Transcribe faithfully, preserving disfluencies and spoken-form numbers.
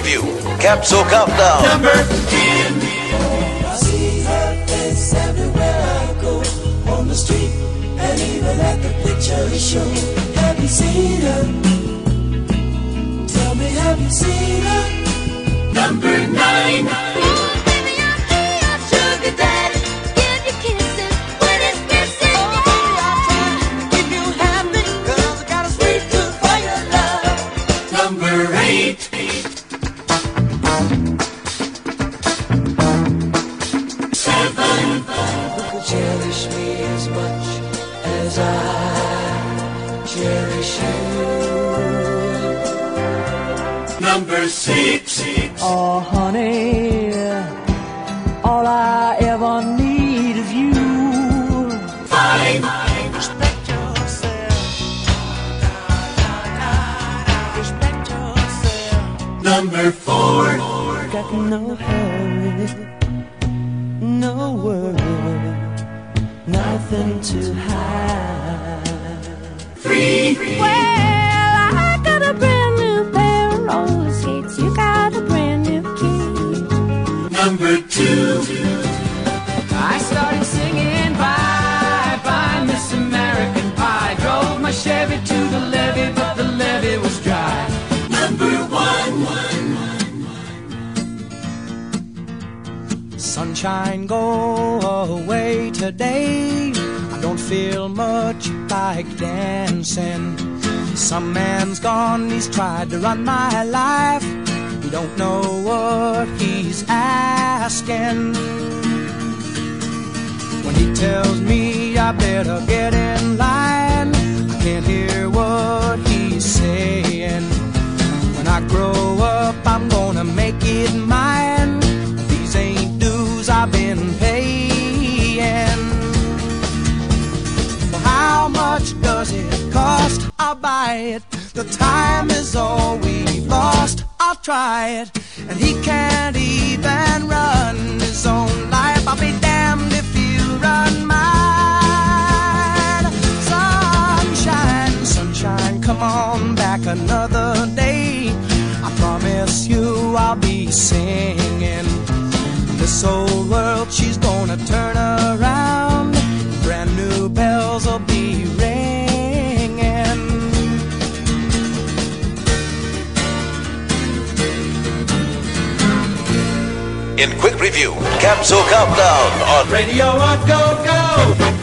review, Capsule Countdown. Number ten. I see her face everywhere I go, on the street and even at the picture show. Have you seen her? Tell me, have you seen her? Number nine. Number eight. Seven. Who could cherish me as much as I cherish you? Number six. Oh, honey, all I ever need is you. Five. Respect yourself. Respect yourself. Number four. Got no hurry, no worry, nothing to hide. Three. Well, I got a brand new pair of roller skates. You got a brand new key. Number two. I started singing bye bye Miss American Pie. Drove my Chevy to the levee, but the levee was dry. Number one. Sunshine, go away today. I don't feel much like dancing. Some man's gone, he's tried to run my life. He don't know what he's asking. When he tells me I better get in line, I can't hear what he's saying. When I grow up, I'm gonna make it mine. These ain't dues I've been paying. Well, how much does it cost? I'll buy it. The time is all we've lost. I'll try it. And he can't even run his own life. I'll be damned if he'll run mine. Sunshine, sunshine, come on back another day. I promise you I'll be singing. This old world, she's gonna turn around. Brand new bells will be ringing. In quick review, Capsule Countdown on Radio on Go Go.